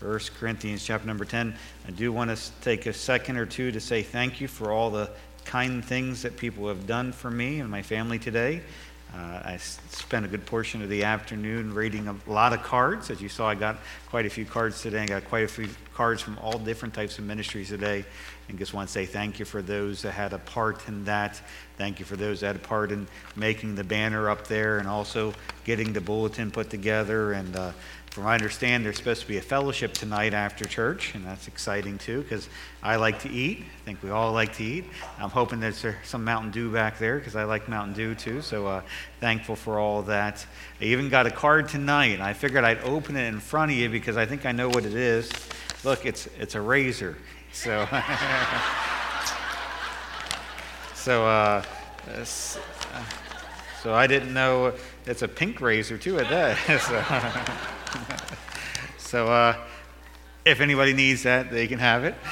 1 Corinthians chapter number 10. I do want to take a second or two to say thank you for all the kind things that people have done for me and my family today. I spent a good portion of the afternoon reading a lot of cards. As you saw, I got quite a few cards today. I got quite a few cards from all different types of ministries today. And just want to say thank you for those that had a part in that. Thank you for those that had a part in making the banner up there and also getting the bulletin put together. And from what I understand, there's supposed to be a fellowship tonight after church, and that's exciting too because I like to eat. I think we all like to eat. I'm hoping there's some Mountain Dew back there because I like Mountain Dew too, so thankful for all that. I even got a card tonight. I figured I'd open it in front of you because I think I know what it is. Look, it's a razor. So, so I didn't know it's a pink razor too at that. So if anybody needs that, they can have it.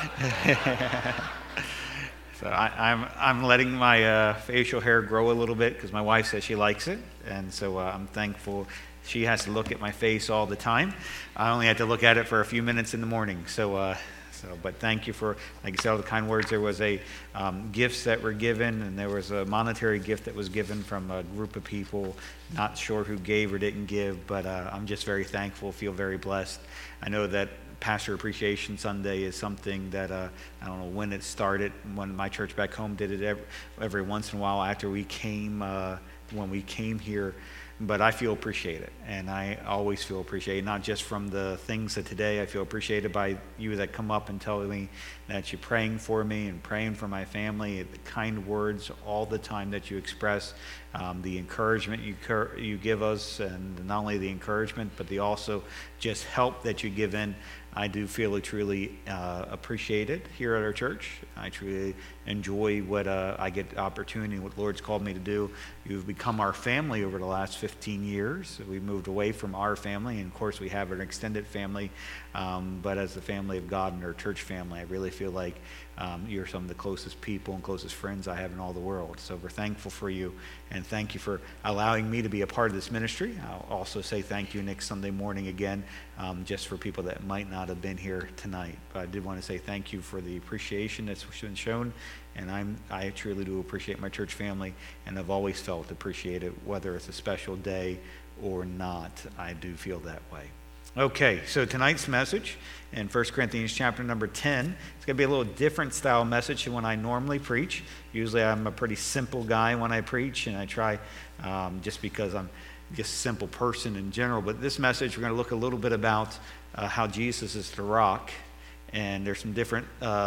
So I'm letting my facial hair grow a little bit because my wife says she likes it, and so I'm thankful. She has to look at my face all the time. I only had to look at it for a few minutes in the morning. But thank you for, like I said, all the kind words. There was gifts that were given, and there was a monetary gift that was given from a group of people. Not sure who gave or didn't give, but I'm just very thankful, feel very blessed. I know that Pastor Appreciation Sunday is something that I don't know when it started. When my church back home did it every once in a while after we came, when we came here. But I feel appreciated, and I always feel appreciated, not just from the things that today. I feel appreciated by you that come up and tell me that you're praying for me and praying for my family, the kind words all the time that you express, the encouragement you give us, and not only the encouragement, but the also just help that you give in. I do feel truly appreciated here at our church. I truly enjoy what I get the opportunity, what the Lord's called me to do. You've become our family over the last 15 years. We moved away from our family, and of course we have an extended family, but as the family of God and our church family, I really feel like you're some of the closest people and closest friends I have in all the world. So we're thankful for you, and thank you for allowing me to be a part of this ministry. I'll also say thank you next Sunday morning again, just for people that might not have been here tonight. But I did want to say thank you for the appreciation that's been shown, and I truly do appreciate my church family, and I've always felt appreciated, whether it's a special day or not. I do feel that way. Okay, so tonight's message in 1 Corinthians chapter number 10, it's going to be a little different style message than when I normally preach. Usually I'm a pretty simple guy when I preach, and I try just because I'm just a simple person in general. But this message, we're going to look a little bit about how Jesus is the rock, and there's some different,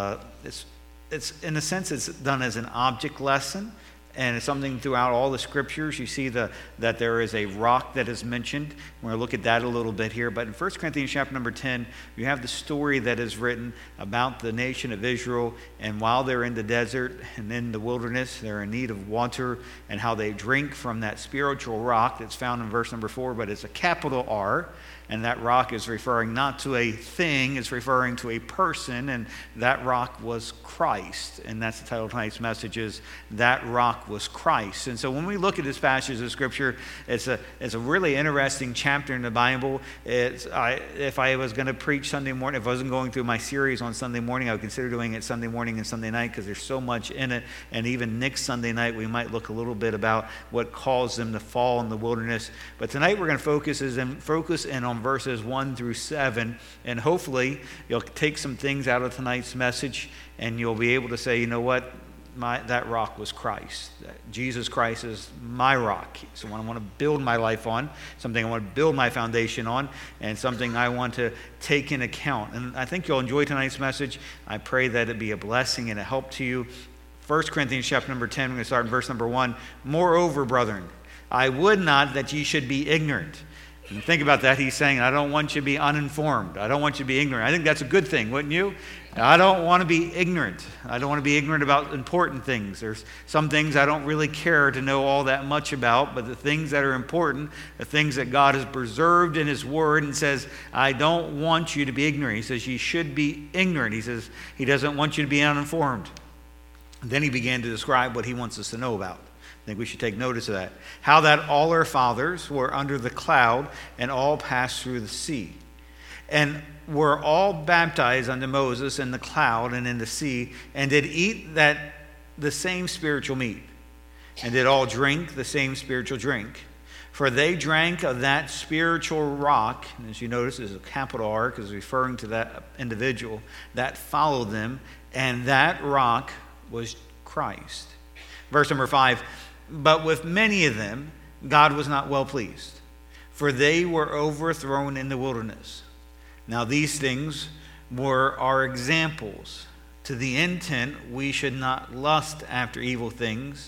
it's in a sense it's done as an object lesson. And it's something throughout all the scriptures. You see that there is a rock that is mentioned. We're going to look at that a little bit here. But in 1 Corinthians chapter number 10, you have the story that is written about the nation of Israel. And while they're in the desert and in the wilderness, they're in need of water, and how they drink from that spiritual rock that's found in verse number 4, but it's a capital R. And that rock is referring not to a thing, it's referring to a person, and that rock was Christ. And that's the title of tonight's message, is That Rock Was Christ. And so when we look at this passage of Scripture, it's a really interesting chapter in the Bible. If I was going to preach Sunday morning, if I wasn't going through my series on Sunday morning, I would consider doing it Sunday morning and Sunday night because there's so much in it. And even next Sunday night, we might look a little bit about what caused them to fall in the wilderness. But tonight we're going to focus in on verses 1 through 7, and hopefully you'll take some things out of tonight's message, and you'll be able to say, you know what, that rock was Christ. Jesus Christ is my rock. So I want to build my life on, something I want to build my foundation on, and something I want to take in account. And I think you'll enjoy tonight's message. I pray that it be a blessing and a help to you. 1 Corinthians chapter number 10, we're going to start in verse number 1. Moreover, brethren, I would not that ye should be ignorant. And think about that. He's saying, I don't want you to be uninformed. I don't want you to be ignorant. I think that's a good thing, wouldn't you? I don't want to be ignorant. I don't want to be ignorant about important things. There's some things I don't really care to know all that much about, but the things that are important, the things that God has preserved in His Word, and says, I don't want you to be ignorant. He says, you should be ignorant. He says, He doesn't want you to be uninformed. And then He began to describe what He wants us to know about. I think we should take notice of that. How that all our fathers were under the cloud and all passed through the sea. and were all baptized unto Moses in the cloud and in the sea, and did eat the same spiritual meat, and did all drink the same spiritual drink. For they drank of that spiritual rock, and as you notice, there's a capital R because it's referring to that individual that followed them, and that rock was Christ. Verse number 5, but with many of them God was not well pleased, for they were overthrown in the wilderness. Now these things were our examples, to the intent we should not lust after evil things,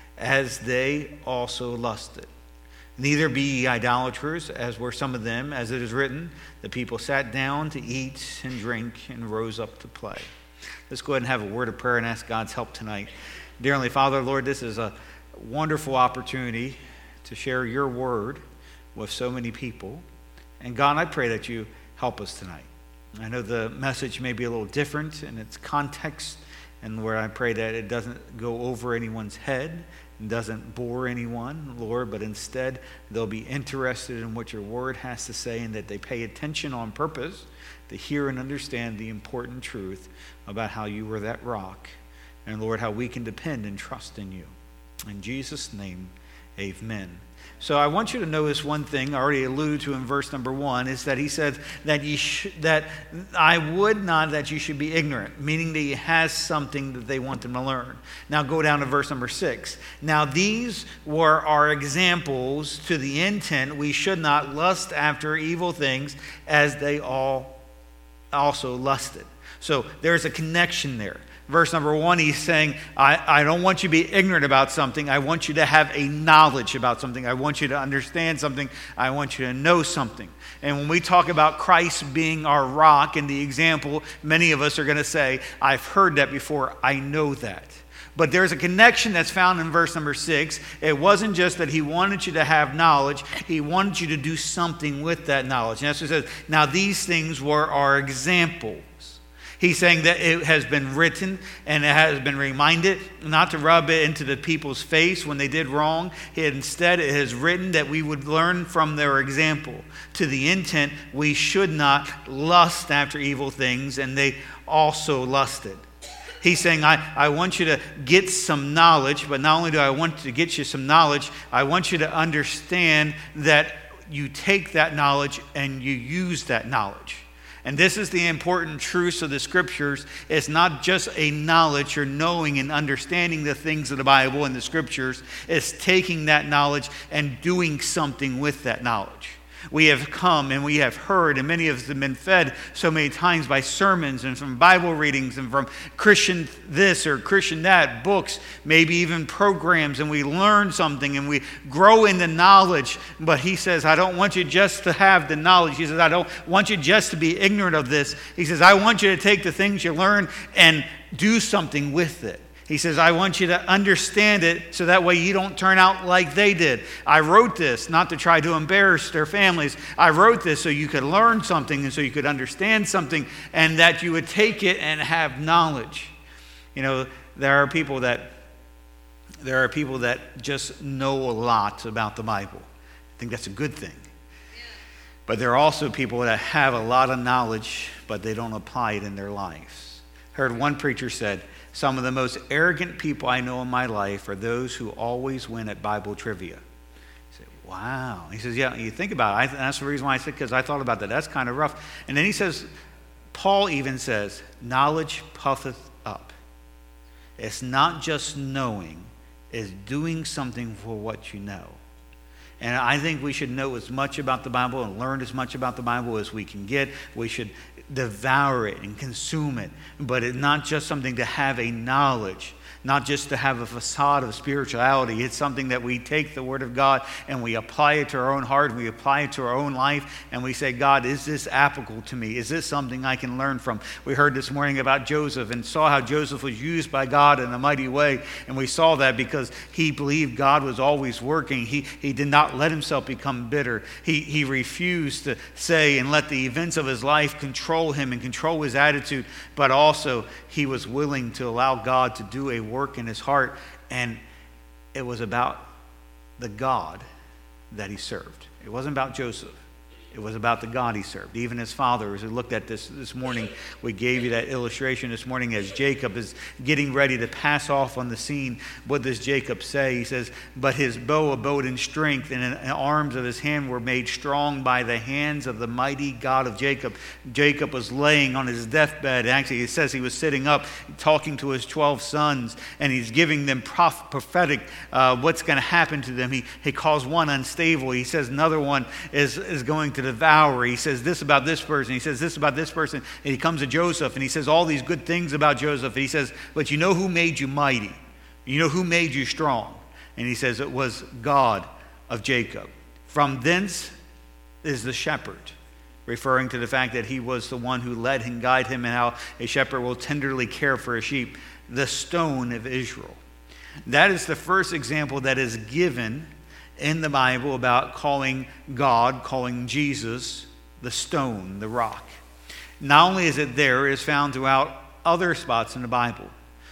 as they also lusted. Neither be ye idolaters, as were some of them, as it is written, the people sat down to eat and drink and rose up to play. Let's go ahead and have a word of prayer and ask God's help tonight. Dear Heavenly Father, Lord, this is a wonderful opportunity to share your word with so many people. And God, I pray that you help us tonight. I know the message may be a little different in its context, and Lord, I pray that it doesn't go over anyone's head, doesn't bore anyone, Lord, but instead they'll be interested in what your word has to say, and that they pay attention on purpose to hear and understand the important truth about how you were that rock, and Lord, how we can depend and trust in you. In Jesus' name, amen. So I want you to notice one thing I already alluded to in verse number 1, is that he said that that I would not that you should be ignorant, meaning that he has something that they want them to learn. Now go down to verse number 6. Now these were our examples, to the intent we should not lust after evil things, as they all also lusted. So there's a connection there. Verse number 1, he's saying, I don't want you to be ignorant about something. I want you to have a knowledge about something. I want you to understand something. I want you to know something. And when we talk about Christ being our rock and the example, many of us are going to say, I've heard that before. I know that. But there's a connection that's found in verse number 6. It wasn't just that he wanted you to have knowledge. He wanted you to do something with that knowledge. And that's what it says. Now these things were our examples. He's saying that it has been written and it has been reminded not to rub it into the people's face when they did wrong. Instead, it is written that we would learn from their example, to the intent we should not lust after evil things, and they also lusted. He's saying, I want you to get some knowledge, but not only do I want to get you some knowledge, I want you to understand that you take that knowledge and you use that knowledge. And this is the important truths of the scriptures. It's not just a knowledge or knowing and understanding the things of the Bible and the scriptures. It's taking that knowledge and doing something with that knowledge. We have come and we have heard, and many of us have been fed so many times by sermons and from Bible readings and from Christian this or Christian that, books, maybe even programs, and we learn something and we grow in the knowledge. But he says, I don't want you just to have the knowledge. He says, I don't want you just to be ignorant of this. He says, I want you to take the things you learn and do something with it. He says, I want you to understand it so that way you don't turn out like they did. I wrote this not to try to embarrass their families. I wrote this so you could learn something and so you could understand something, and that you would take it and have knowledge. You know, there are people that just know a lot about the Bible. I think that's a good thing. But there are also people that have a lot of knowledge, but they don't apply it in their lives. I heard one preacher said, some of the most arrogant people I know in my life are those who always win at Bible trivia. I said, wow. He says, yeah, you think about it. That's the reason why I said, because I thought about that. That's kind of rough. And then he says, Paul even says, knowledge puffeth up. It's not just knowing, it's doing something for what you know. And I think we should know as much about the Bible and learn as much about the Bible as we can get. We should devour it and consume it. But it's not just something to have a knowledge, not just to have a facade of spirituality. It's something that we take the Word of God and we apply it to our own heart, we apply it to our own life, and we say, God, is this applicable to me? Is this something I can learn from? We heard this morning about Joseph and saw how Joseph was used by God in a mighty way, and we saw that because he believed God was always working. He did not let himself become bitter. He refused to say and let the events of his life control him and control his attitude, but also he was willing to allow God to do a work in his heart, and it was about the God that he served. It wasn't about Joseph. It was about the God he served. Even his father, as we looked at this morning, we gave you that illustration this morning as Jacob is getting ready to pass off on the scene. What does Jacob say? He says, but his bow abode in strength, and the arms of his hand were made strong by the hands of the mighty God of Jacob. Jacob was laying on his deathbed. Actually, it says he was sitting up talking to his 12 sons, and he's giving them prophetic what's going to happen to them. He calls one unstable. He says another one is going to devour. He says this about this person. He says this about this person. And he comes to Joseph and he says all these good things about Joseph. And he says, but you know who made you mighty? You know who made you strong? And he says it was God of Jacob. From thence is the shepherd, referring to the fact that he was the one who led and guided him, and how a shepherd will tenderly care for a sheep. The stone of Israel. That is the first example that is given in the Bible about calling God, calling Jesus, the stone, the rock. Not only is it there, it is found throughout other spots in the Bible.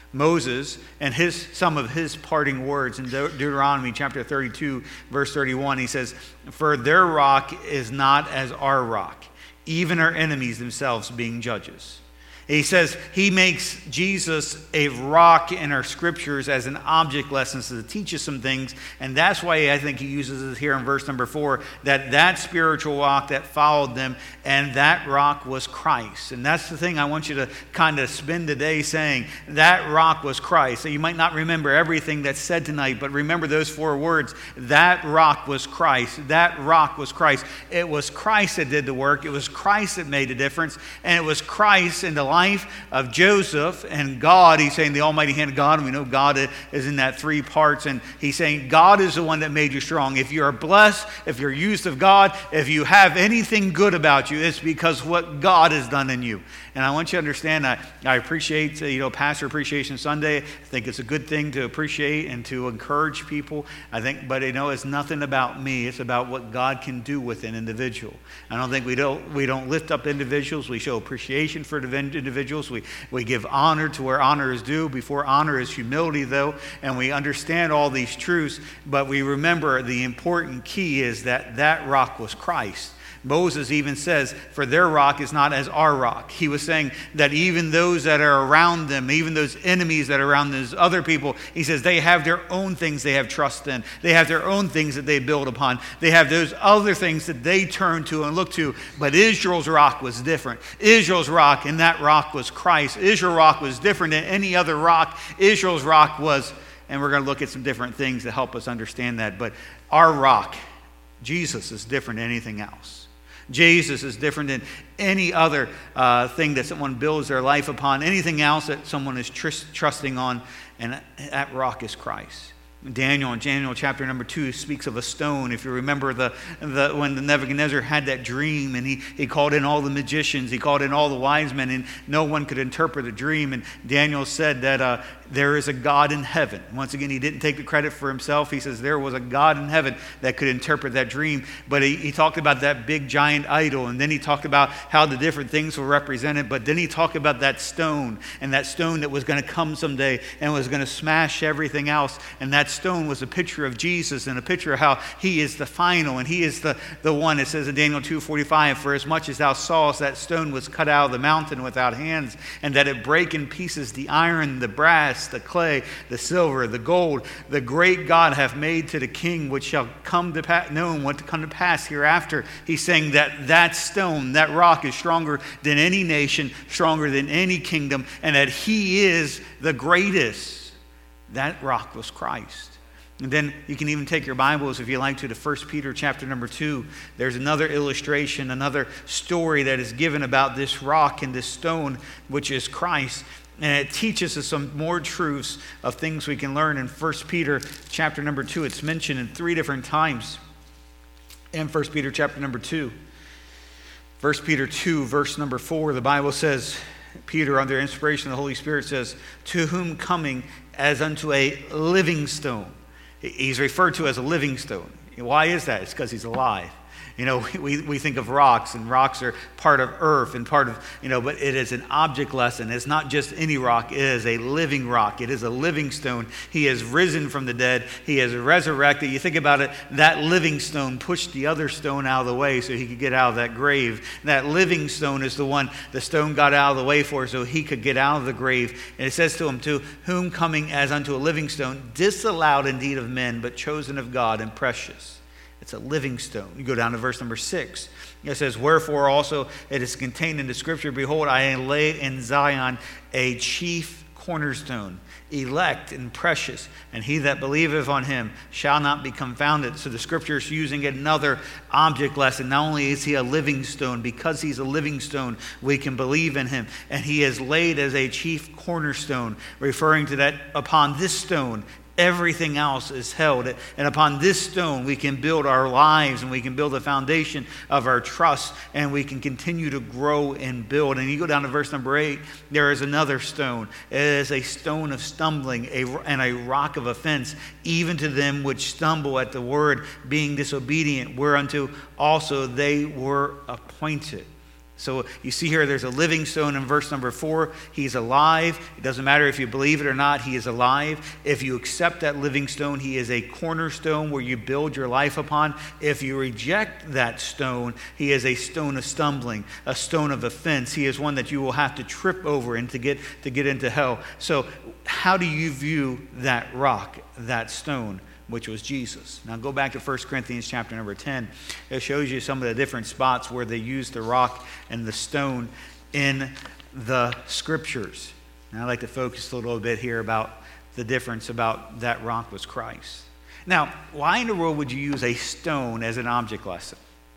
Moses and some of his parting words in Deuteronomy chapter 32, verse 31, he says, for their rock is not as our rock, even our enemies themselves being judges. He says he makes Jesus a rock in our scriptures as an object lesson to teach us some things. And that's why I think he uses it here in verse number 4, that spiritual rock that followed them, and that rock was Christ. And that's the thing I want you to kind of spend today saying, that rock was Christ. So you might not remember everything that's said tonight, but remember those 4 words. That rock was Christ. That rock was Christ. It was Christ that did the work. It was Christ that made the difference. And it was Christ in the life of Joseph and God. He's saying the almighty hand of God, and we know God is in that 3 parts, and he's saying God is the one that made you strong. If you're blessed, if you're used of God, if you have anything good about you, it's because what God has done in you. And I want you to understand, I appreciate, Pastor Appreciation Sunday. I think it's a good thing to appreciate and to encourage people. But it's nothing about me. It's about what God can do with an individual. I don't think we don't lift up individuals. We show appreciation for the individuals. We give honor to where honor is due. Before honor is humility, though. And we understand all these truths. But we remember the important key is that rock was Christ. Moses even says, for their rock is not as our rock. He was saying that even those that are around them, even those enemies that are around those other people, he says they have their own things they have trust in. They have their own things that they build upon. They have those other things that they turn to and look to. But Israel's rock was different. Israel's rock, and that rock was Christ. Israel's rock was different than any other rock. Israel's rock was, and we're going to look at some different things to help us understand that. But our rock, Jesus, is different than anything else. Jesus is different than any other thing that someone builds their life upon, anything else that someone is trusting on, and that rock is Christ. Daniel in Daniel chapter number 2 speaks of a stone. If you remember when the Nebuchadnezzar had that dream, and he called in all the magicians, he called in all the wise men, and no one could interpret the dream. And Daniel said that there is a God in heaven. Once again, he didn't take the credit for himself. He says there was a God in heaven that could interpret that dream. But he talked about that big giant idol, and then he talked about how the different things were represented. But then he talked about that stone, and that stone that was going to come someday and was going to smash everything else. And that stone was a picture of Jesus, and a picture of how he is the final, and he is the one. It says in Daniel 2:45, for as much as thou sawest that stone was cut out of the mountain without hands, and that it brake in pieces the iron, the brass, the clay, the silver, the gold, the great God hath made to the king, which shall come to known what to come to pass hereafter. He's saying that stone, that rock, is stronger than any nation, stronger than any kingdom, and that he is the greatest. That rock was Christ. And then you can even take your Bibles, if you like, to the 1 Peter chapter number 2. There's another illustration, another story that is given about this rock and this stone, which is Christ. And it teaches us some more truths of things we can learn in 1 Peter chapter number 2. It's mentioned in 3 different times in 1 Peter chapter number 2. 1 Peter 2, verse number 4, the Bible says, Peter, under inspiration of the Holy Spirit, says, to whom coming as unto a living stone. He's referred to as a living stone. Why is that? It's because he's alive. We think of rocks, and rocks are part of earth and part of, but it is an object lesson. It's not just any rock. It is a living rock. It is a living stone. He has risen from the dead. He has resurrected. You think about it, that living stone pushed the other stone out of the way so he could get out of that grave. That living stone is the one the stone got out of the way for so he could get out of the grave. And it says to him, to whom coming as unto a living stone, disallowed indeed of men, but chosen of God and precious. It's a living stone. You go down to verse number 6. It says, wherefore also it is contained in the scripture, behold, I lay in Zion a chief cornerstone, elect and precious, and he that believeth on him shall not be confounded. So the scripture is using another object lesson. Not only is he a living stone, because he's a living stone, we can believe in him. And he is laid as a chief cornerstone, referring to that upon this stone, everything else is held. And upon this stone, we can build our lives, and we can build the foundation of our trust, and we can continue to grow and build. And you go down to verse number 8, there is another stone. It is a stone of stumbling and a rock of offense, even to them which stumble at the word, being disobedient, whereunto also they were appointed. So you see here, there's a living stone in verse number 4. He's alive. It doesn't matter if you believe it or not, he is alive. If you accept that living stone, he is a cornerstone where you build your life upon. If you reject that stone, he is a stone of stumbling, a stone of offense. He is one that you will have to trip over and to get into hell. So how do you view that rock, that stone, which was Jesus? Now go back to 1 Corinthians chapter number 10. It shows you some of the different spots where they used the rock and the stone in the scriptures. Now I'd like to focus a little bit here about the difference about that rock was Christ. Now, why in the world would you use a stone as an object lesson?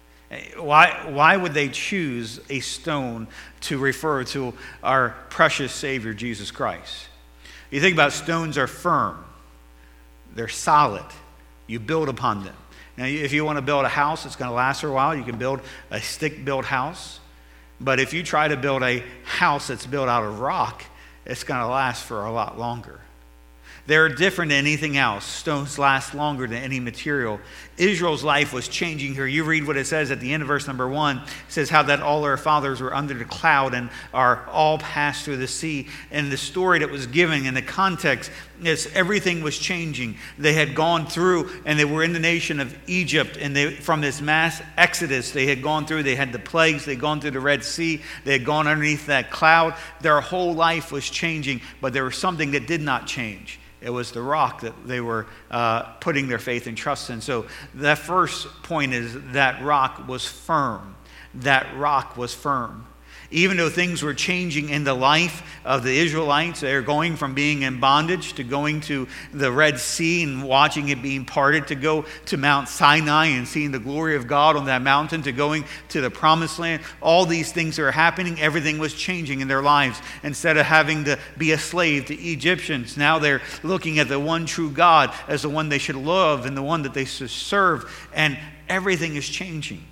Why would they choose a stone to refer to our precious Savior, Jesus Christ? You think about stones are firm. They're solid. You build upon them. Now, if you want to build a house that's going to last for a while, you can build a stick-built house. But if you try to build a house that's built out of rock, it's going to last for a lot longer. They're different than anything else. Stones last longer than any material. Israel's life was changing here. You read what it says at the end of verse number 1. It says how that all our fathers were under the cloud and are all passed through the sea. And the story that was given in the context is everything was changing. They had gone through and they were in the nation of Egypt. And from this mass exodus, they had gone through. They had the plagues. They had gone through the Red Sea. They had gone underneath that cloud. Their whole life was changing. But there was something that did not change. It was the rock that they were putting their faith and trust in. So that first point is that rock was firm. That rock was firm. Even though things were changing in the life of the Israelites, they're going from being in bondage to going to the Red Sea and watching it being parted, to go to Mount Sinai and seeing the glory of God on that mountain, to going to the Promised Land. All these things are happening. Everything was changing in their lives. Instead of having to be a slave to Egyptians, now they're looking at the one true God as the one they should love and the one that they should serve. And everything is changing.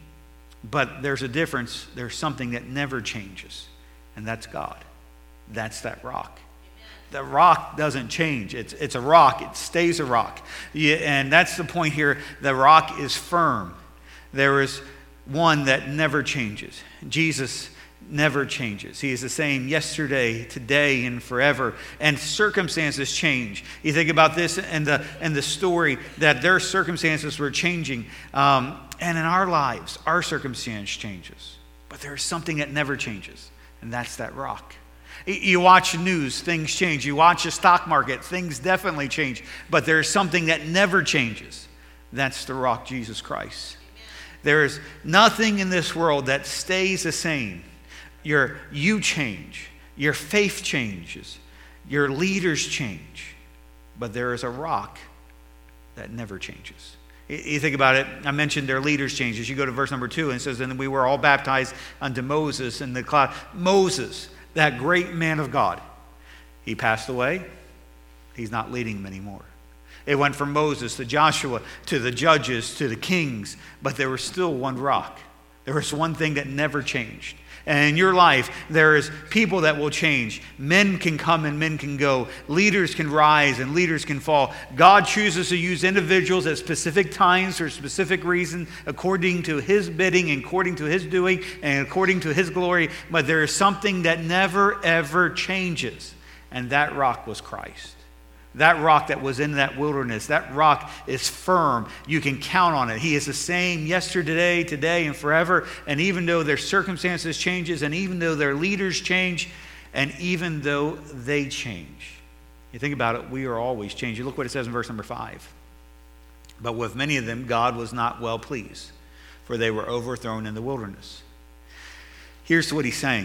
But there's a difference. There's something that never changes, and that's God. That's that rock. The rock doesn't change. It's a rock. It stays a rock. And that's the point here. The rock is firm. There is one that never changes. Jesus never changes. He is the same yesterday, today, and forever. And circumstances change. You think about this and the story that their circumstances were changing. And in our lives, our circumstance changes. But there's something that never changes, and that's that rock. You watch news, things change. You watch the stock market, things definitely change. But there's something that never changes. That's the rock, Jesus Christ. There is nothing in this world that stays the same. You change. Your faith changes. Your leaders change. But there is a rock that never changes. You think about it, I mentioned their leaders changes. You go to verse number 2 and it says, and we were all baptized unto Moses in the cloud. Moses, that great man of God, he passed away. He's not leading them anymore. It went from Moses to Joshua to the judges to the kings, but there was still one rock. There is one thing that never changed. And in your life, there is people that will change. Men can come and men can go. Leaders can rise and leaders can fall. God chooses to use individuals at specific times for specific reasons, according to his bidding and according to his doing and according to his glory. But there is something that never, ever changes. And that rock was Christ. That rock that was in that wilderness, that rock is firm. You can count on it. He is the same yesterday, today, and forever. And even though their circumstances changes, and even though their leaders change, and even though they change. You think about it, we are always changing. Look what it says in verse number 5. But with many of them, God was not well pleased, for they were overthrown in the wilderness. Here's what he's saying.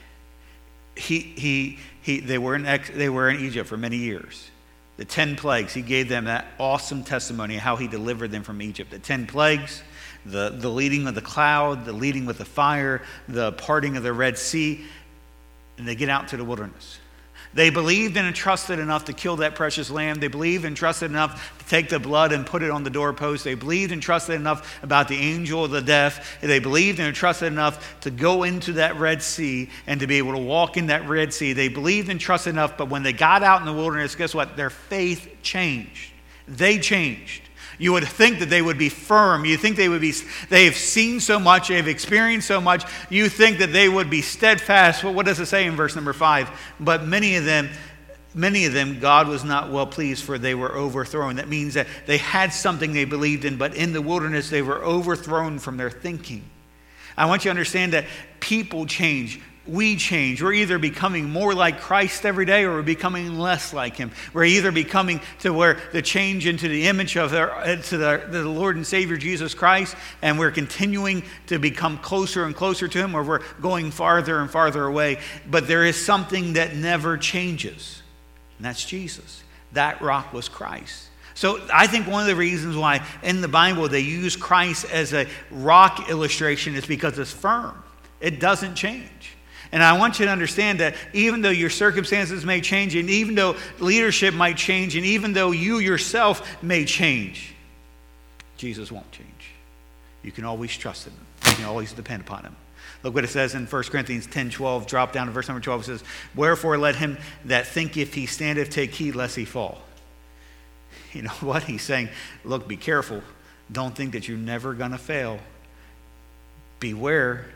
They were in Egypt for many years. The 10 plagues, he gave them that awesome testimony of how he delivered them from Egypt. The 10 plagues, the leading of the cloud, the leading with the fire, the parting of the Red Sea, and they get out to the wilderness. They believed and trusted enough to kill that precious lamb. They believed and trusted enough to take the blood and put it on the doorpost. They believed and trusted enough about the angel of the death. They believed and trusted enough to go into that Red Sea and to be able to walk in that Red Sea. They believed and trusted enough, but when they got out in the wilderness, guess what? Their faith changed. They changed. You would think that they would be firm. You think they've seen so much, they've experienced so much. You think that they would be steadfast. Well, what does it say in verse number 5? But many of them, God was not well pleased, for they were overthrown. That means that they had something they believed in, but in the wilderness they were overthrown from their thinking. I want you to understand that people change. We change. We're either becoming more like Christ every day, or we're becoming less like him. We're either becoming to where the change into the image of the Lord and Savior Jesus Christ, and we're continuing to become closer and closer to him, or we're going farther and farther away. But there is something that never changes, and that's Jesus. That rock was Christ. So I think one of the reasons why in the Bible they use Christ as a rock illustration is because it's firm. It doesn't change. And I want you to understand that even though your circumstances may change, and even though leadership might change, and even though you yourself may change, Jesus won't change. You can always trust him. You can always depend upon him. Look what it says in 1 Corinthians 10:12. Drop down to verse number 12. It says, "Wherefore let him that thinketh he standeth take heed lest he fall." You know what? He's saying, look, be careful. Don't think that you're never going to fail. Beware.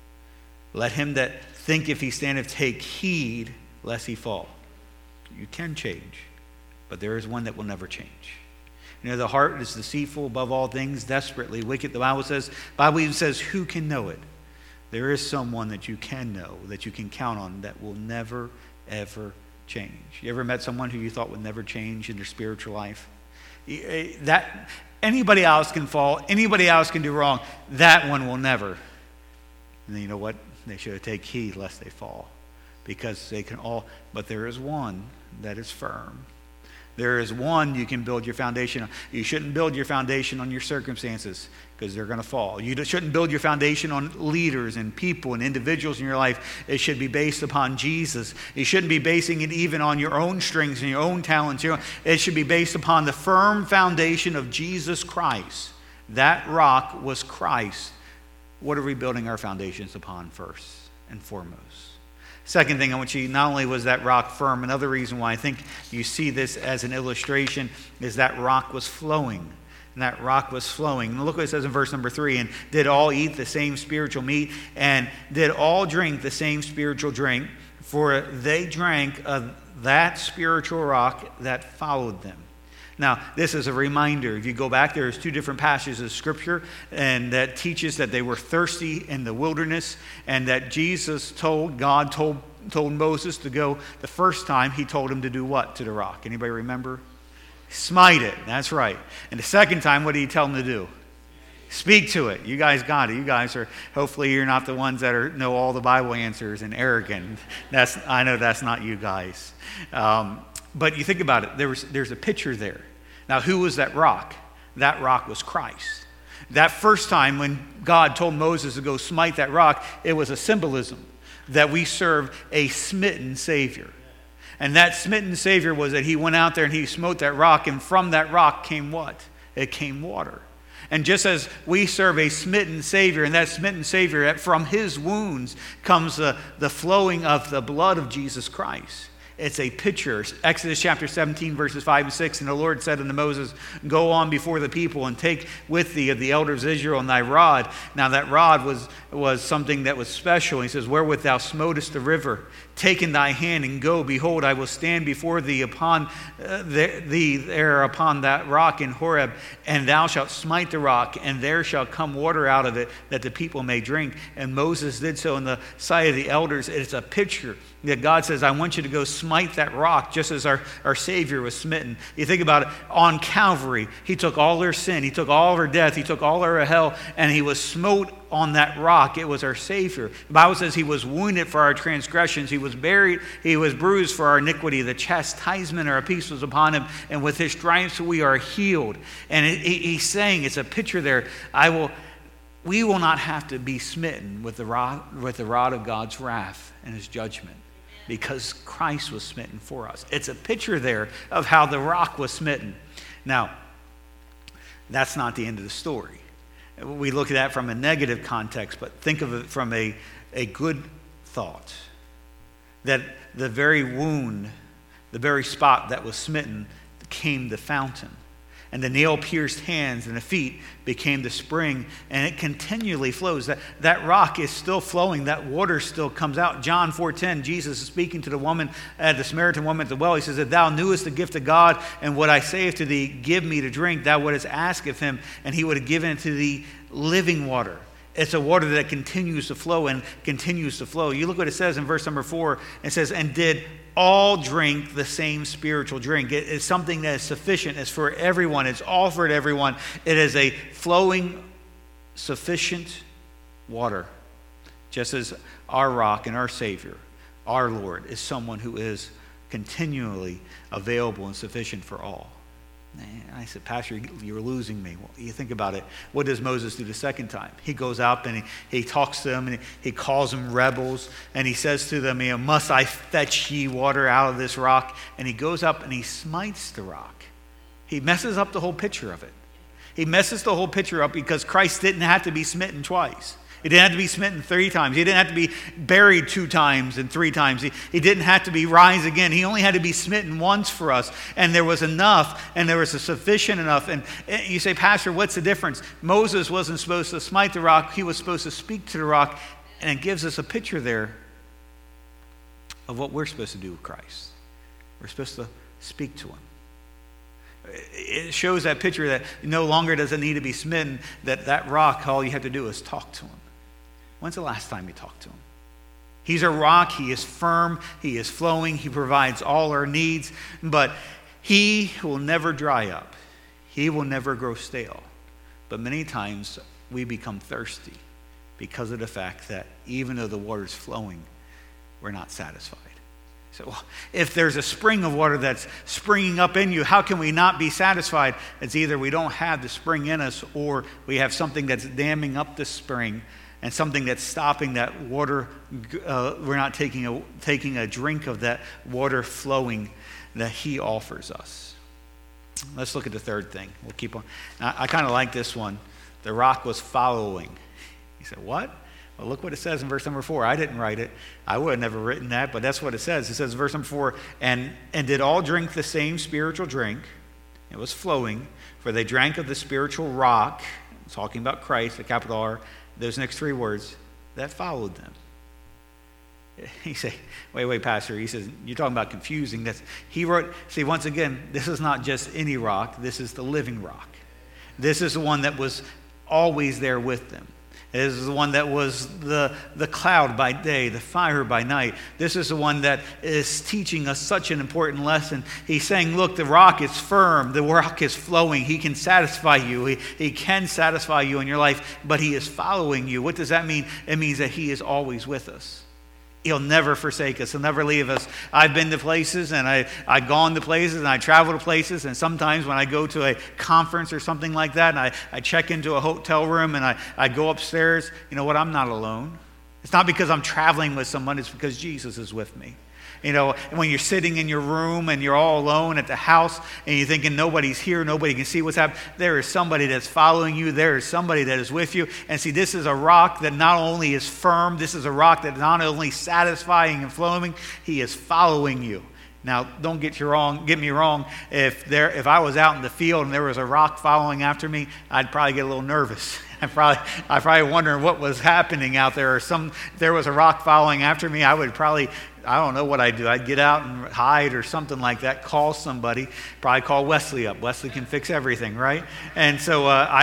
Let him that think if he standeth take heed lest he fall. You can change, but there is one that will never change. You know, the heart is deceitful above all things, desperately wicked. The Bible even says, who can know it? There is someone that you can know, that you can count on, that will never, ever change. You ever met someone who you thought would never change in their spiritual life? That anybody else can fall, anybody else can do wrong. That one will never. And then you know what? They should take heed lest they fall, because they can all, but there is one that is firm. There is one you can build your foundation on. You shouldn't build your foundation on your circumstances, because they're going to fall. You shouldn't build your foundation on leaders and people and individuals in your life. It should be based upon Jesus. You shouldn't be basing it even on your own strengths and your own talents. It should be based upon the firm foundation of Jesus Christ. That rock was Christ. What are we building our foundations upon first and foremost? Second thing I want you, not only was that rock firm, another reason why I think you see this as an illustration is that rock was flowing. And that rock was flowing. And look what it says in verse number 3. And did all eat the same spiritual meat, and did all drink the same spiritual drink, for they drank of that spiritual rock that followed them. Now, this is a reminder. If you go back, there's 2 different passages of Scripture, and that teaches that they were thirsty in the wilderness, and that God told Moses to go the first time. He told him to do what to the rock? Anybody remember? Smite it. That's right. And the second time, what did he tell him to do? Speak to it. You guys got it. You guys are, hopefully you're not the ones that know all the Bible answers and arrogant. I know that's not you guys. But you think about it, there's a picture there. Now, who was that rock? That rock was Christ. That first time when God told Moses to go smite that rock, it was a symbolism that we serve a smitten Savior. And that smitten Savior was that he went out there and he smote that rock, and from that rock came what? It came water. And just as we serve a smitten Savior, and that smitten Savior, from his wounds comes the flowing of the blood of Jesus Christ. It's a picture. Exodus chapter 17, verses 5 and 6. And the Lord said unto Moses, go on before the people and take with thee of the elders of Israel and thy rod. Now that rod was something that was special. He says, wherewith thou smotest the river. Take in thy hand and go. Behold, I will stand before thee upon there upon that rock in Horeb, and thou shalt smite the rock, and there shall come water out of it, that the people may drink. And Moses did so in the sight of the elders. It's a picture that God says, I want you to go smite that rock, just as our Savior was smitten. You think about it, on Calvary, he took all our sin, he took all of our death, he took all our hell, and he was smote on that rock. It was our Savior. The Bible says he was wounded for our transgressions, he was buried, he was bruised for our iniquity. The chastisement of our peace was upon him, and with his stripes we are healed. And he's saying, it's a picture there, we will not have to be smitten with the rod of God's wrath and his judgment, because Christ was smitten for us. It's a picture there of how the rock was smitten. Now, that's not the end of the story. We look at that from a negative context, but think of it from a good thought. That the very wound, the very spot that was smitten, became the fountain. And the nail-pierced hands and the feet became the spring, and it continually flows. That rock is still flowing. That water still comes out. John 4:10, Jesus is speaking to the woman, the Samaritan woman at the well. He says, if thou knewest the gift of God, and what I say to thee, give me to drink, thou wouldst ask of him, and he would have given it to thee living water. It's a water that continues to flow and continues to flow. You look what it says in verse number 4. It says, and did all drink the same spiritual drink. It's something that is sufficient. It's for everyone. It's all for everyone. It is a flowing, sufficient water. Just as our rock and our Savior, our Lord, is someone who is continually available and sufficient for all. I said, Pastor, you're losing me. Well, you think about it. What does Moses do the second time? He goes up and he talks to them, and he calls them rebels, and he says to them, must I fetch ye water out of this rock? And he goes up and he smites the rock. He messes up the whole picture of it. He messes the whole picture up because Christ didn't have to be smitten twice. He didn't have to be smitten 3 times. He didn't have to be buried 2 times and 3 times. He didn't have to be rise again. He only had to be smitten once for us. And there was enough, and there was a sufficient enough. And you say, Pastor, what's the difference? Moses wasn't supposed to smite the rock. He was supposed to speak to the rock. And it gives us a picture there of what we're supposed to do with Christ. We're supposed to speak to him. It shows that picture that no longer does it need to be smitten, that rock, all you have to do is talk to him. When's the last time you talked to him? He's a rock. He is firm. He is flowing. He provides all our needs. But he will never dry up. He will never grow stale. But many times we become thirsty because of the fact that even though the water's flowing, we're not satisfied. So well, if there's a spring of water that's springing up in you, how can we not be satisfied? It's either we don't have the spring in us, or we have something that's damming up the spring and something that's stopping that water. We're not taking a drink of that water flowing that he offers us. Let's look at the third thing. We'll keep on. I kind of like this one. The rock was following. You said, what? Well, look what it says in verse number 4. I didn't write it. I would have never written that, but that's what it says. It says, verse number 4, and did all drink the same spiritual drink. It was flowing, for they drank of the spiritual rock, talking about Christ, a capital R, those next 3 words, that followed them. You say, wait, Pastor. He says, you're talking about confusing. He wrote, see, once again, this is not just any rock. This is the living rock. This is the one that was always there with them. This is the one that was the cloud by day, the fire by night. This is the one that is teaching us such an important lesson. He's saying, look, the rock is firm. The rock is flowing. He can satisfy you. He can satisfy you in your life, but he is following you. What does that mean? It means that he is always with us. He'll never forsake us. He'll never leave us. I've been to places, and I've gone to places, and I travel to places, and sometimes when I go to a conference or something like that, and I check into a hotel room, and I go upstairs, you know what? I'm not alone. It's not because I'm traveling with someone. It's because Jesus is with me. You know, when you're sitting in your room and you're all alone at the house and you're thinking nobody's here, nobody can see what's happening, there is somebody that's following you. There is somebody that is with you. And see, this is a rock that not only is firm, this is a rock that not only satisfying and flowing, he is following you. Now, don't get me wrong. If I was out in the field and there was a rock following after me, I'd probably get a little nervous. I'd probably wondering what was happening out there. If there was a rock following after me, I don't know what I'd do. I'd get out and hide or something like that, call somebody, probably call Wesley up. Wesley can fix everything, right? And so,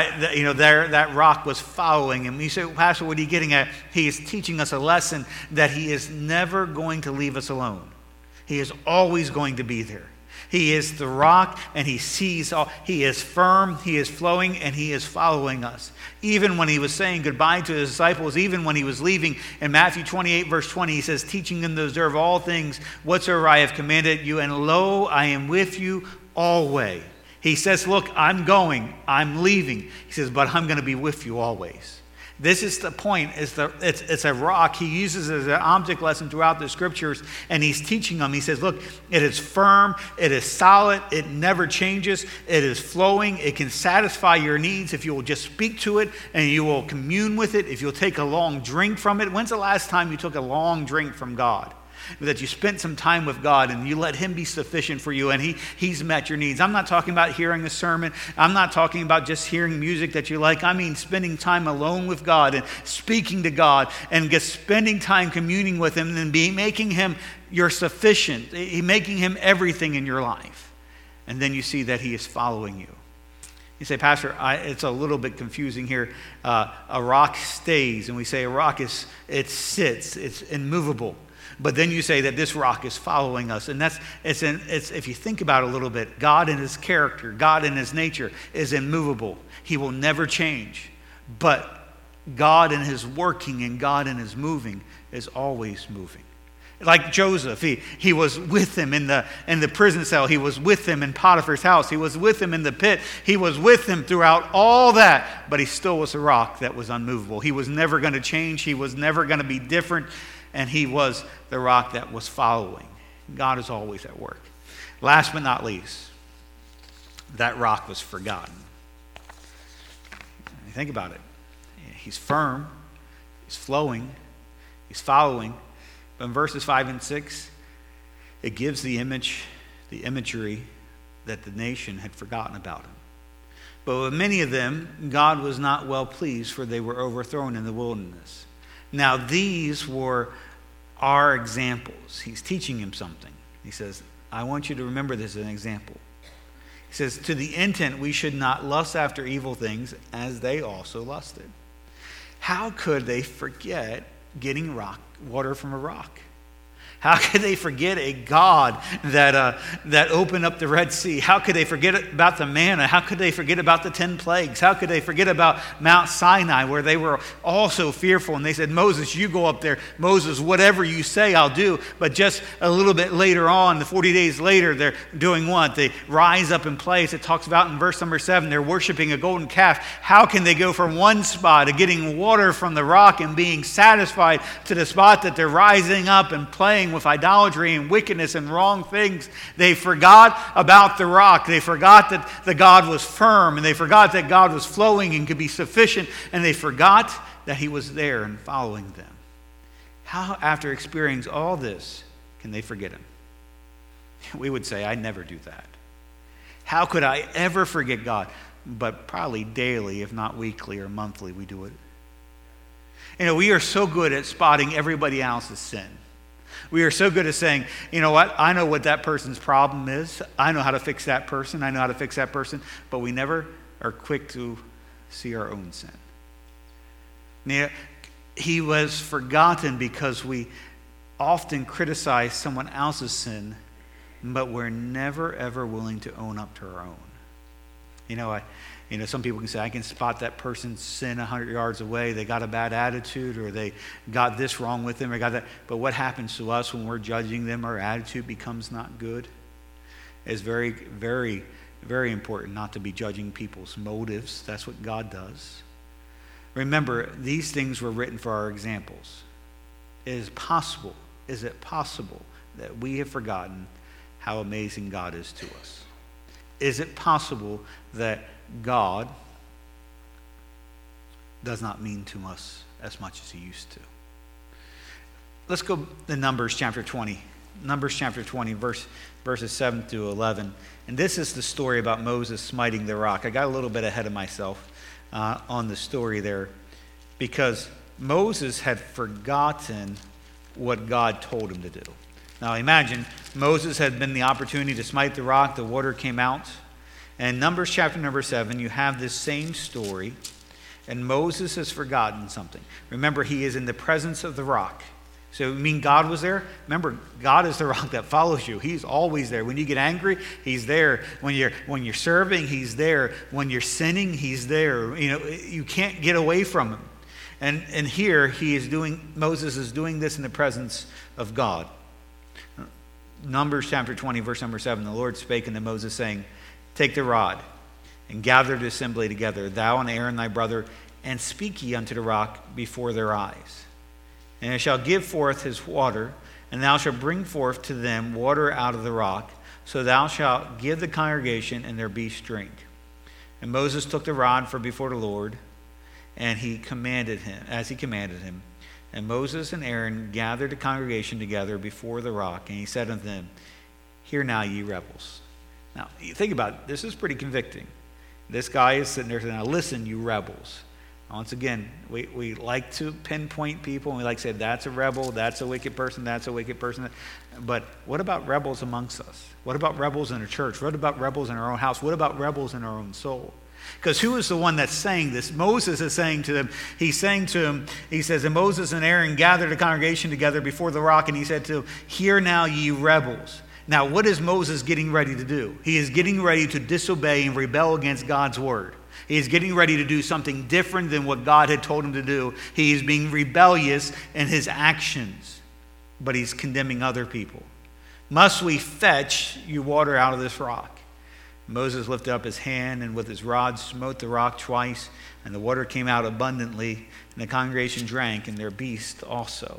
that rock was following him. You say, Pastor, what are you getting at? He is teaching us a lesson that he is never going to leave us alone. He is always going to be there. He is the rock, and he sees all. He is firm, he is flowing, and he is following us. Even when he was saying goodbye to his disciples, even when he was leaving, in Matthew 28, verse 20, he says, teaching them to observe all things whatsoever I have commanded you, and lo, I am with you always. He says, look, I'm going, I'm leaving. He says, but I'm going to be with you always. This is the point. It's a rock. He uses it as an object lesson throughout the scriptures, and he's teaching them. He says, look, it is firm, it is solid, it never changes, it is flowing, it can satisfy your needs if you will just speak to it and you will commune with it, if you'll take a long drink from it. When's the last time you took a long drink from God? That you spent some time with God and you let him be sufficient for you and he's met your needs. I'm not talking about hearing a sermon. I'm not talking about just hearing music that you like. I mean spending time alone with God and speaking to God and just spending time communing with him and making him your sufficient, making him everything in your life. And then you see that he is following you. You say, Pastor, it's a little bit confusing here. A rock stays, and we say a rock it sits, it's immovable. But then you say that this rock is following us. And it's if you think about it a little bit, God in his character, God in his nature is immovable. He will never change. But God in his working and God in his moving is always moving. Like Joseph, he was with him in the prison cell. He was with him in Potiphar's house. He was with him in the pit. He was with him throughout all that. But he still was a rock that was unmovable. He was never going to change. He was never going to be different. And he was the rock that was following. God is always at work. Last but not least, that rock was forgotten. Think about it. He's firm. He's flowing. He's following. But in verses 5 and 6, it gives the imagery that the nation had forgotten about him. But with many of them, God was not well pleased, for they were overthrown in the wilderness. Now, these were our examples. He's teaching him something. He says, I want you to remember this as an example. He says, to the intent we should not lust after evil things as they also lusted. How could they forget getting water from a rock? How could they forget a God that opened up the Red Sea? How could they forget about the manna? How could they forget about the 10 plagues? How could they forget about Mount Sinai, where they were also fearful? And they said, Moses, you go up there. Moses, whatever you say, I'll do. But just a little bit later on, the 40 days later, they're doing what? They rise up in place. It talks about in verse number 7, they're worshiping a golden calf. How can they go from one spot of getting water from the rock and being satisfied to the spot that they're rising up and playing with idolatry and wickedness and wrong things? They forgot about the rock. They forgot that the God was firm, and they forgot that God was flowing and could be sufficient, and they forgot that he was there and following them. How, after experiencing all this, can they forget him? We would say, I never do that. How could I ever forget God? But probably daily, if not weekly or monthly, we do it. You know, we are so good at spotting everybody else's sin. We are so good at saying, you know what, I know what that person's problem is. I know how to fix that person. I know how to fix that person. But we never are quick to see our own sin. Now, he was forgotten because we often criticize someone else's sin, but we're never, ever willing to own up to our own. Some people can say, I can spot that person's sin 100 yards away. They got a bad attitude, or they got this wrong with them, or got that. But what happens to us when we're judging them? Our attitude becomes not good. It's very, very, very important not to be judging people's motives. That's what God does. Remember, these things were written for our examples. Is it possible that we have forgotten how amazing God is to us? Is it possible that God does not mean to us as much as he used to? Let's go to Numbers chapter 20. Numbers chapter 20, verses 7 through 11. And this is the story about Moses smiting the rock. I got a little bit ahead of myself on the story there, because Moses had forgotten what God told him to do. Now imagine, Moses had been the opportunity to smite the rock, the water came out. And Numbers chapter number 7, you have this same story, and Moses has forgotten something. Remember, he is in the presence of the rock. So you mean God was there? Remember, God is the rock that follows you. He's always there. When you get angry, he's there. When you're serving, he's there. When you're sinning, he's there. You can't get away from him. And here Moses is doing this in the presence of God. Numbers chapter 20, verse number 7, the Lord spake unto Moses, saying, Take the rod, and gather the assembly together, thou and Aaron thy brother, and speak ye unto the rock before their eyes. And it shall give forth his water, and thou shalt bring forth to them water out of the rock, so thou shalt give the congregation and their beasts drink. And Moses took the rod from before the Lord, and he commanded him, as he commanded him. And Moses and Aaron gathered the congregation together before the rock, and he said unto them, Hear now, ye rebels. Now, you think about it, this is pretty convicting. This guy is sitting there saying, Now listen, you rebels. Once again, we like to pinpoint people, and we like to say, that's a rebel, that's a wicked person, that's a wicked person. But what about rebels amongst us? What about rebels in a church? What about rebels in our own house? What about rebels in our own soul? Because who is the one that's saying this? Moses is saying to them, he's saying to him, he says, And Moses and Aaron gathered the congregation together before the rock, and he said to them, Hear now, ye rebels. Now, what is Moses getting ready to do? He is getting ready to disobey and rebel against God's word. He is getting ready to do something different than what God had told him to do. He is being rebellious in his actions, but he's condemning other people. Must we fetch you water out of this rock? Moses lifted up his hand, and with his rod smote the rock twice, and the water came out abundantly, and the congregation drank, and their beasts also.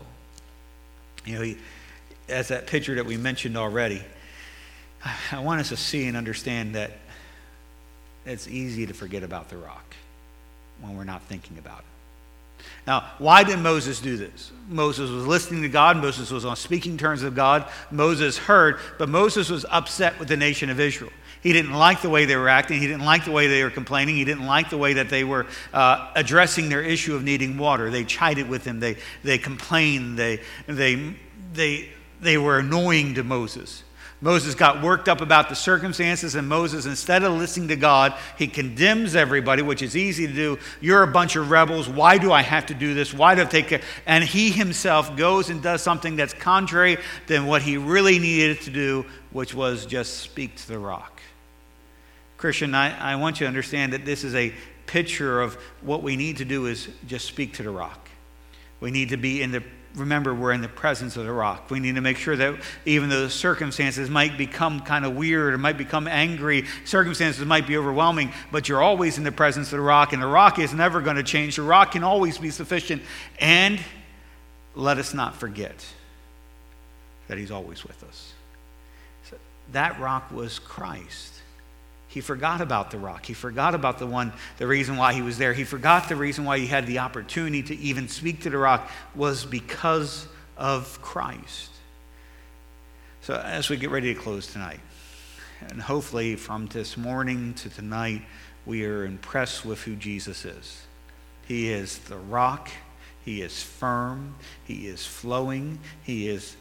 As that picture that we mentioned already, I want us to see and understand that it's easy to forget about the rock when we're not thinking about it. Now, why did Moses do this? Moses was listening to God. Moses was on speaking terms with God. Moses heard, but Moses was upset with the nation of Israel. He didn't like the way they were acting. He didn't like the way they were complaining. He didn't like the way that they were addressing their issue of needing water. They chided with him. They complained. They were annoying to Moses. Moses got worked up about the circumstances, and Moses, instead of listening to God, he condemns everybody, which is easy to do. You're a bunch of rebels. Why do I have to do this? Why do I take care? And he himself goes and does something that's contrary than what he really needed to do, which was just speak to the rock. Christian, I want you to understand that this is a picture of what we need to do is just speak to the rock. We need to be remember, we're in the presence of the rock. We need to make sure that even though the circumstances might become kind of weird or might become angry, circumstances might be overwhelming, but you're always in the presence of the rock, and the rock is never going to change. The rock can always be sufficient. And let us not forget that he's always with us. So that rock was Christ. He forgot about the rock. He forgot about the reason why he was there. He forgot the reason why he had the opportunity to even speak to the rock was because of Christ. So as we get ready to close tonight, and hopefully from this morning to tonight, we are impressed with who Jesus is. He is the rock. He is firm. He is flowing. He is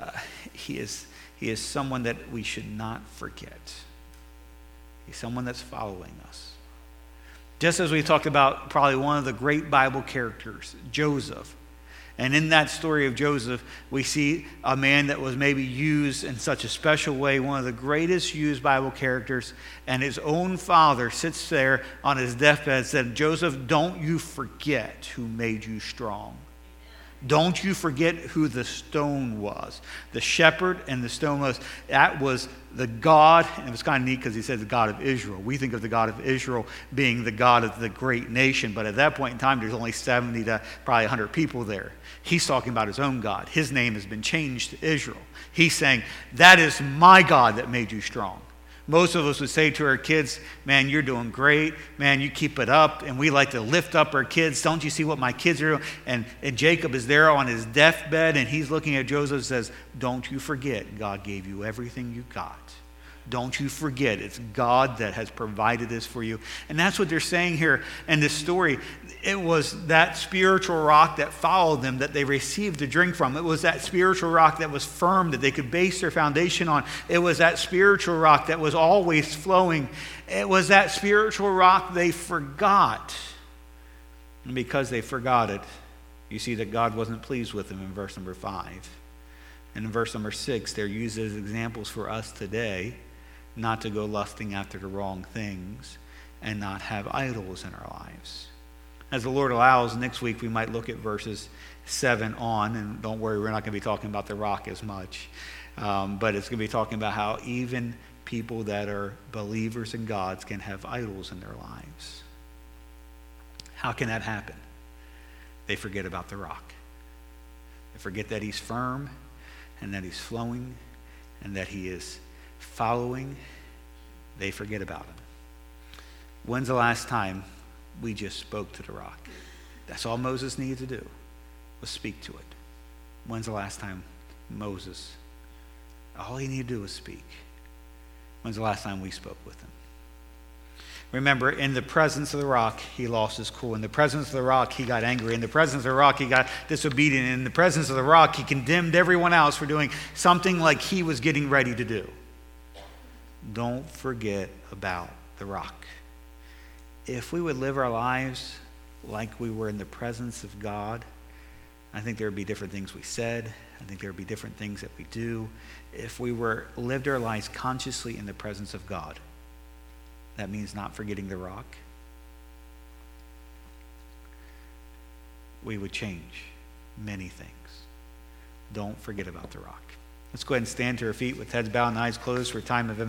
someone that we should not forget. He's someone that's following us. Just as we talked about probably one of the great Bible characters, Joseph. And in that story of Joseph, we see a man that was maybe used in such a special way, one of the greatest used Bible characters, and his own father sits there on his deathbed and said, Joseph, don't you forget who made you strong. Don't you forget who the stone was. The shepherd and the stone was, that was the God, and it was kind of neat because he said the God of Israel. We think of the God of Israel being the God of the great nation, but at that point in time, there's only 70 to probably 100 people there. He's talking about his own God. His name has been changed to Israel. He's saying, that is my God that made you strong. Most of us would say to our kids, man, you're doing great. Man, you keep it up. And we like to lift up our kids. Don't you see what my kids are doing? And Jacob is there on his deathbed, and he's looking at Joseph and says, don't you forget, God gave you everything you got. Don't you forget, it's God that has provided this for you. And that's what they're saying here in this story. It was that spiritual rock that followed them that they received to drink from. It was that spiritual rock that was firm, that they could base their foundation on. It was that spiritual rock that was always flowing. It was that spiritual rock they forgot. And because they forgot it, you see that God wasn't pleased with them in verse number 5. And in verse number 6, they're used as examples for us today not to go lusting after the wrong things and not have idols in our lives. As the Lord allows, next week we might look at verses 7 on, and don't worry, we're not going to be talking about the rock as much, but it's going to be talking about how even people that are believers in God can have idols in their lives. How can that happen? They forget about the rock. They forget that he's firm and that he's flowing and that he is following. They forget about him. When's the last time we just spoke to the rock? That's all Moses needed to do, was speak to it. When's the last time Moses, all he needed to do was speak? When's the last time we spoke with him? Remember, in the presence of the rock, he lost his cool. In the presence of the rock, he got angry. In the presence of the rock, he got disobedient. In the presence of the rock, he condemned everyone else for doing something like he was getting ready to do. Don't forget about the rock. If we would live our lives like we were in the presence of God, I think there would be different things we said. I think there would be different things that we do. If we lived our lives consciously in the presence of God, that means not forgetting the rock, we would change many things. Don't forget about the rock. Let's go ahead and stand to our feet with heads bowed and eyes closed for a time of